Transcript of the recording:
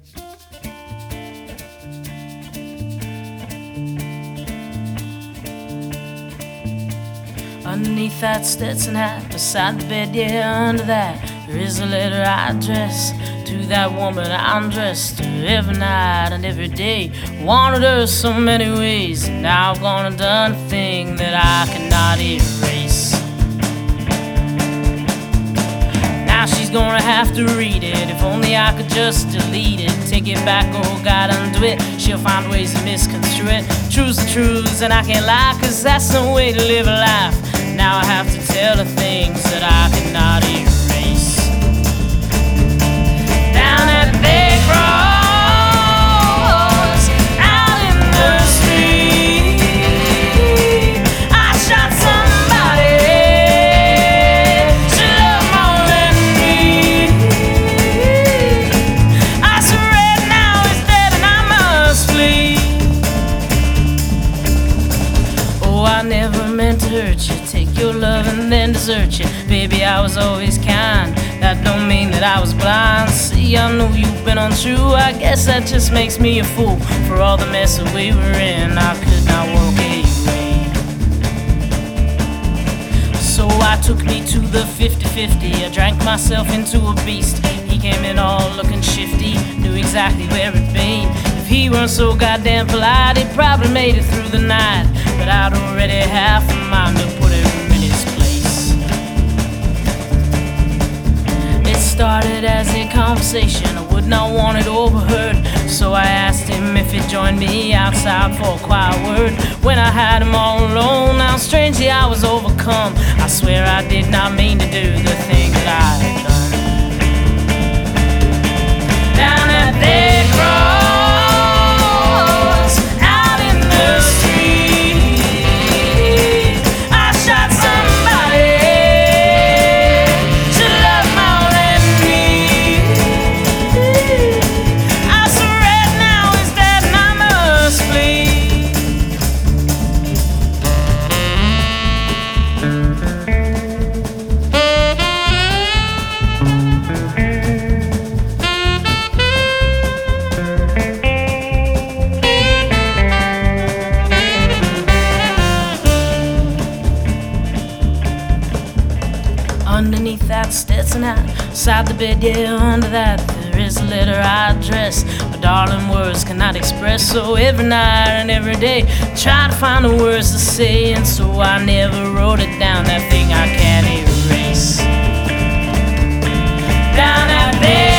Underneath that Stetson hat, beside the bed, yeah, under that, there is a letter I address to that woman I undressed her every night and every day. Wanted her so many ways, now I've gone and done a thing that I cannot erase. Now she's gonna have to read it. If only I could just delete it, take it back, oh God, undo it. She'll find ways to misconstrue it. Truth's the truth, and I can't lie, 'cause that's no way to live a life. Now I have to tell her things that I cannot erase. Down at the cross, out in the street, I shot somebody. She loved more than me. I surrender now, it's dead and I must flee. Oh, I never meant to hurt you, take your love and then desert you. Baby, I was always kind, that don't mean that I was blind. See, I know you've been untrue, I guess that just makes me a fool. For all the mess that we were in, I could not walk away. So I took me to the 50-50, I drank myself into a beast. He came in all looking shifty, knew exactly where it'd be. If he weren't so goddamn polite, he'd probably made it through the night. But I'd already half a mind to put him in his place. It started as a conversation, I would not want it overheard. So I asked him if he'd join me outside for a quiet word. When I had him all alone, now strangely I was overcome. I swear I did not mean to do the thing that I had done. Down at the cross, out in the street, I shot somebody. She loved more than me. I surrender now, it's dead and I must flee. Underneath that Stetson hat, beside the bed, yeah, under that, there is a letter I address. My darling, words cannot express. So every night and every day, try to find the words to say, and so I never wrote it down, that thing I can't erase. Down out there.